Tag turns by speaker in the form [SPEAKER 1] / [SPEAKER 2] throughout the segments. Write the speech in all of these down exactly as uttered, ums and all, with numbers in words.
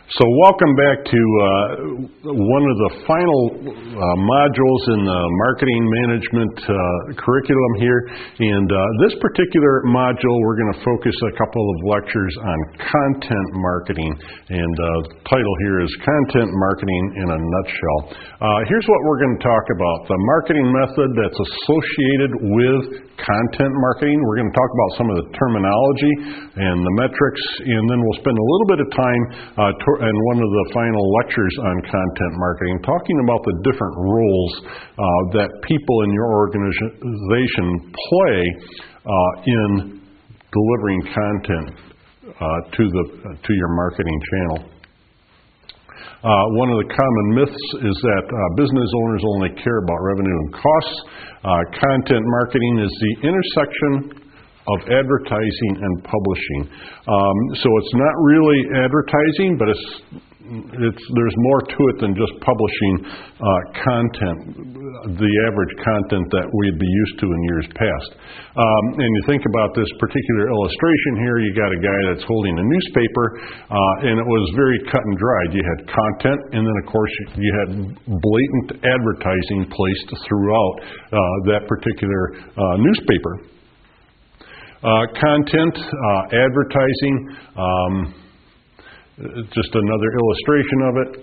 [SPEAKER 1] So welcome back to uh, one of the final uh, modules in the marketing management uh, curriculum here. And uh, this particular module, we're going to focus a couple of lectures on content marketing. And uh, the title here is Content Marketing in a Nutshell. Uh, here's what we're going to talk about. The marketing method that's associated with content marketing. We're going to talk about some of the terminology and the metrics. And then we'll spend a little bit of time uh, to and one of the final lectures on content marketing, talking about the different roles uh, that people in your organization play uh, in delivering content uh, to the uh, to your marketing channel. Uh, one of the common myths is that uh, business owners only care about revenue and costs. Uh, content marketing is the intersection of advertising and publishing. Um, so it's not really advertising, but it's, it's there's more to it than just publishing uh, content, the average content that we'd be used to in years past. Um, and you think about this particular illustration here, you got a guy that's holding a newspaper, uh, and it was very cut and dried. You had content, and then of course you, you had blatant advertising placed throughout uh, that particular uh, newspaper. Uh, content, uh, advertising, um, just another illustration of it.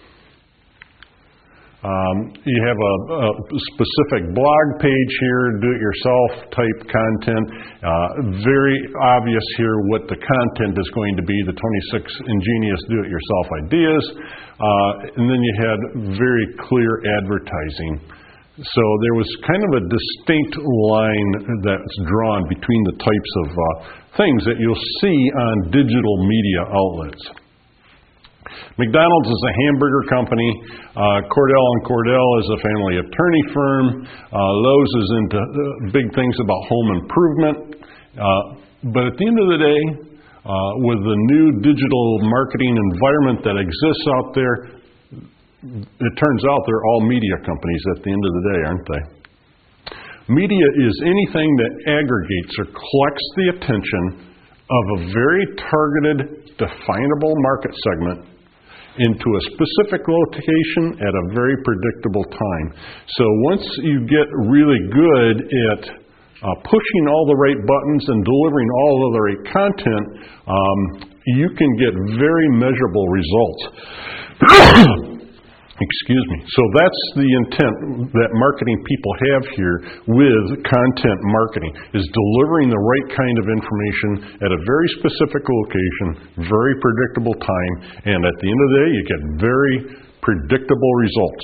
[SPEAKER 1] Um, you have a, a specific blog page here, do-it-yourself type content. Uh, very obvious here what the content is going to be, the twenty-six ingenious do-it-yourself ideas. Uh, and then you had very clear advertising. So there was kind of a distinct line that's drawn between the types of uh, things that you'll see on digital media outlets. McDonald's is a hamburger company. Uh, Cordell and Cordell is a family attorney firm. Uh, Lowe's is into uh, big things about home improvement. Uh, but at the end of the day, uh, with the new digital marketing environment that exists out there, it turns out they're all media companies at the end of the day, aren't they? Media is anything that aggregates or collects the attention of a very targeted, definable market segment into a specific location at a very predictable time. So once you get really good at uh, pushing all the right buttons and delivering all of the right content, um, you can get very measurable results. Excuse me. So that's the intent that marketing people have here with content marketing, is delivering the right kind of information at a very specific location, very predictable time, and at the end of the day, you get very predictable results.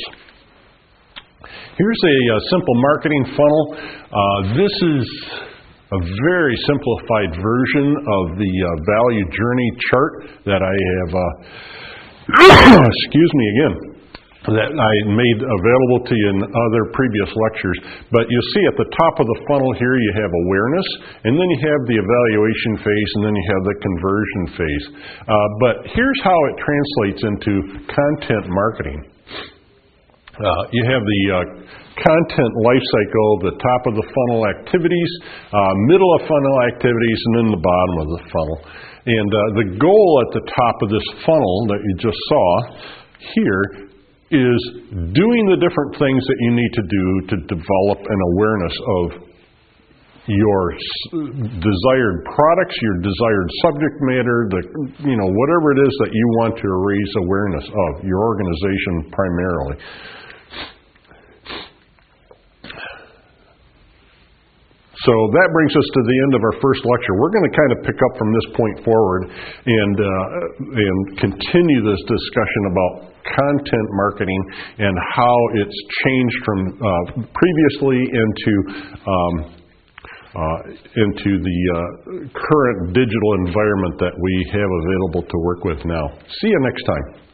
[SPEAKER 1] Here's a, a simple marketing funnel. Uh, this is a very simplified version of the uh, value journey chart that I have, uh, excuse me again, that I made available to you in other previous lectures. But you'll see at the top of the funnel here you have awareness, and then you have the evaluation phase, and then you have the conversion phase. Uh, but here's how it translates into content marketing. Uh, you have the uh, content life cycle, the top of the funnel activities, uh, middle of funnel activities, and then the bottom of the funnel. And uh, the goal at the top of this funnel that you just saw here is doing the different things that you need to do to develop an awareness of your desired products, your desired subject matter, the, you know, whatever it is that you want to raise awareness of, your organization primarily. So that brings us to the end of our first lecture. We're going to kind of pick up from this point forward and uh, and continue this discussion about content marketing and how it's changed from uh, previously into um, uh, into the uh, current digital environment that we have available to work with now. See you next time.